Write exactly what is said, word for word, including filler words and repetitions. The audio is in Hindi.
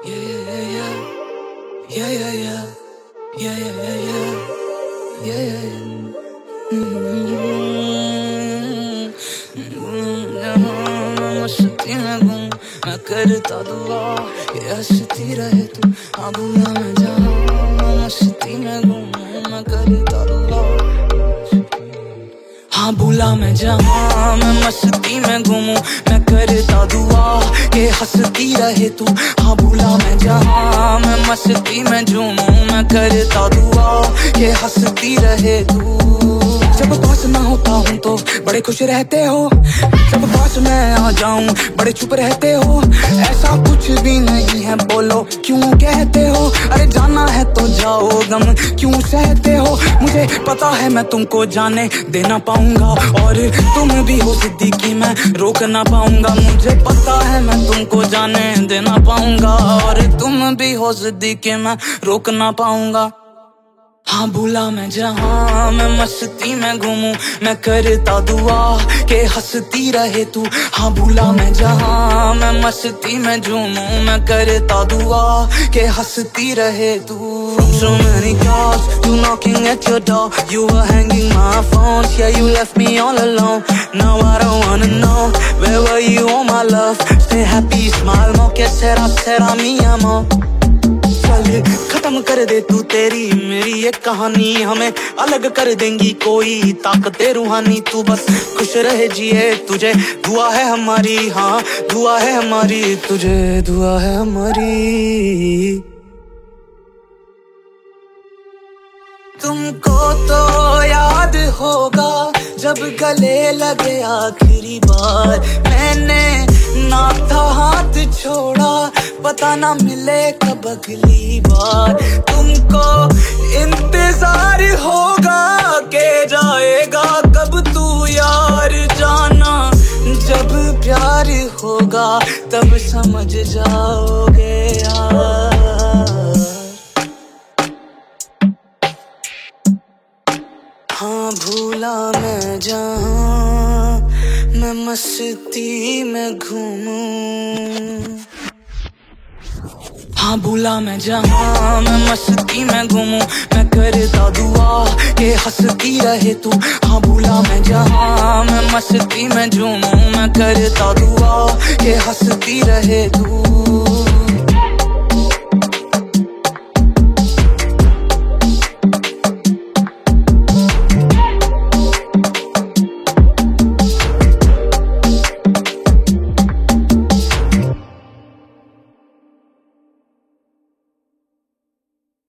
Yeah, yeah, yeah, yeah, yeah, yeah, yeah, yeah, yeah, yeah, yeah, yeah. मस्ती में गुम मैं करता दुआ ये हंसती रहे तू हाँ भूला मैं जहाँ मस्ती में गुम मैं करता दुआ हाँ भूला मैं जहाँ मैं मस्ती में घूमूं मैं करता दुआ के हंसती रहे तू हाँ भूला मैं जहाँ मैं मस्ती में झूमूं मैं करता दुआ के हंसती रहे तू। जब पास मैं होता हूँ तो बड़े खुश रहते हो, जब पास मैं आ जाऊं बड़े चुप रहते हो। ऐसा कुछ भी नहीं है बोलो क्यों कहते हो, अरे जाना है तो जाओ गम क्यों सहते हो। मुझे पता है मैं तुमको जाने देना पाऊंगा और तुम भी हो सिद्दीकी मैं रोक ना पाऊंगा। मुझे पता है मैं तुमको जाने देना पाऊंगा और तुम भी हो सिद्दीकी मैं रोक ना पाऊंगा। हाँ भूला मैं जहाँ मैं मस्ती में घूमूं मैं करता दुआ के हंसती रहे तू हाँ भूला मैं जहाँ मैं मस्ती में झूमूं मैं करता दुआ के हंसती रहे तू। So many calls, you knocking at your door, you were hanging my phone, yeah you left me all alone. Now I don't wanna know, where were you all my love, stay happy, smile more, que será, será mi amor। चल खत्म कर दे तू तेरी मेरी ये कहानी, हमें अलग कर देंगी कोई ताकते रूहानी। तू बस खुश रहे जिए तुझे दुआ है हमारी, हाँ दुआ है हमारी, तुझे दुआ है हमारी। तुमको तो याद होगा जब गले लगे आखिरी बार, मैंने ना था हाथ छोड़ा पता ना मिले कब अगली बार। तुमको इंतजार होगा के जाएगा कब तू यार, जाना जब प्यार होगा तब समझ जाओगे यार। हाँ भूला मैं जहाँ मैं मस्ती में घूमूं, हाँ भूला मैं जहाँ मैं मस्ती में घूमूं मैं करता दुआ के हंसती रहे तू हाँ भूला मैं जहाँ मैं मस्ती में झूमूं मैं करता दुआ के हंसती रहे तू।